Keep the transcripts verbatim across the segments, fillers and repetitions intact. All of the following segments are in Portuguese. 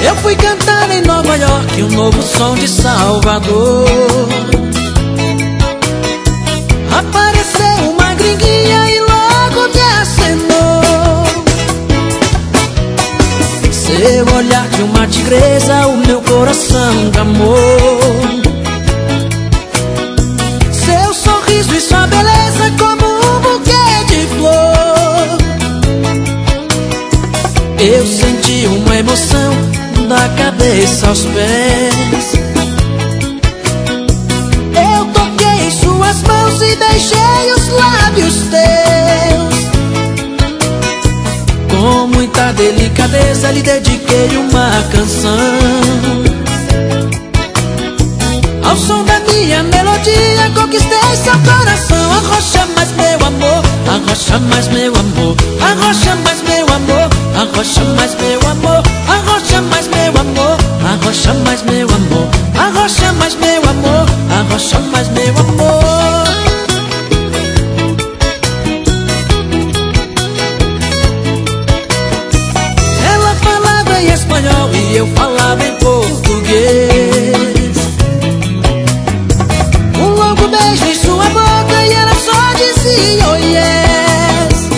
Eu fui cantar em Nova York um novo som de Salvador. Apareceu uma gringuinha e logo me acenou. Seu olhar de uma tigresa, o meu coração gamou. Seu sorriso e sua beleza como um buquê de flor. Eu senti uma emoção da cabeça aos pés. Eu toquei em suas mãos e beijei os lábios teus. Com muita delicadeza lhe dediquei uma canção. Ao som da minha melodia conquistei seu coração. Arrocha mais meu amor, arrocha mais meu amor, arrocha mais meu amor, arrocha mais meu amor, arrocha mais meu amor, arrocha mais meu amor, arrocha mais meu amor, arrocha mais meu amor. Ela falava em espanhol e eu falava em português. Um longo beijo em sua boca e ela só dizia oh yes.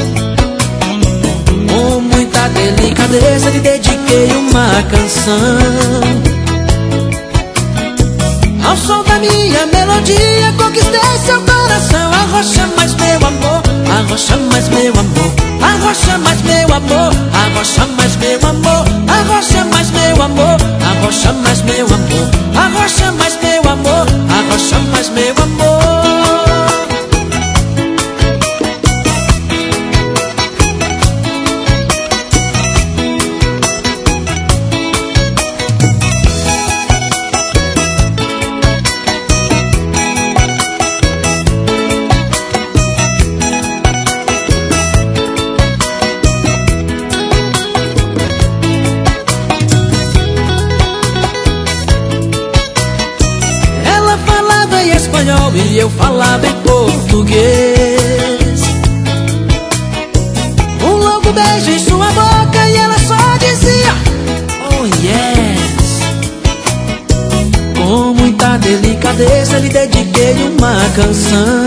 Com muita delicadeza lhe dediquei uma canção. Ao som da minha melodia conquistei seu coração. Arrocha mais meu amor, arrocha mais meu amor, arrocha mais meu amor, arrocha mais meu amor, arrocha mais meu amor, arrocha mais meu amor, arrocha mais meu amor, arrocha mais meu amor. E eu falava em português. Um longo beijo em sua boca e ela só dizia oh yes. Com muita delicadeza lhe dediquei uma canção.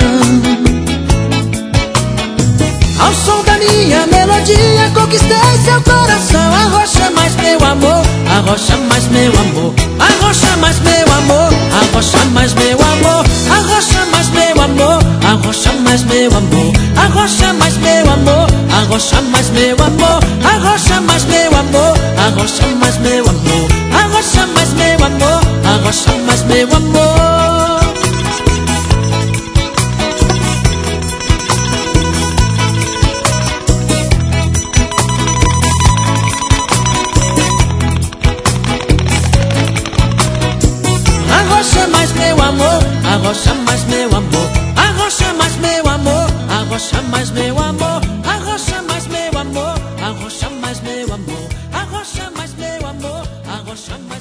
Ao som da minha melodia conquistei seu coração. Arrocha mais meu amor, arrocha mais meu amor, arrocha mais meu amor, arrocha mais meu amor, arrocha mais meu amor, arrocha mais meu amor, arrocha mais meu amor, arrocha mais meu amor, arrocha mais meu amor, arrocha mais meu amor, arrocha mais meu amor, arrocha mais meu amor. Arrocha mais meu amor, arrocha mais meu amor, arrocha mais meu amor, arrocha mais meu amor, arrocha mais meu amor, arrocha mais meu amor, arrocha mais meu amor, arrocha mais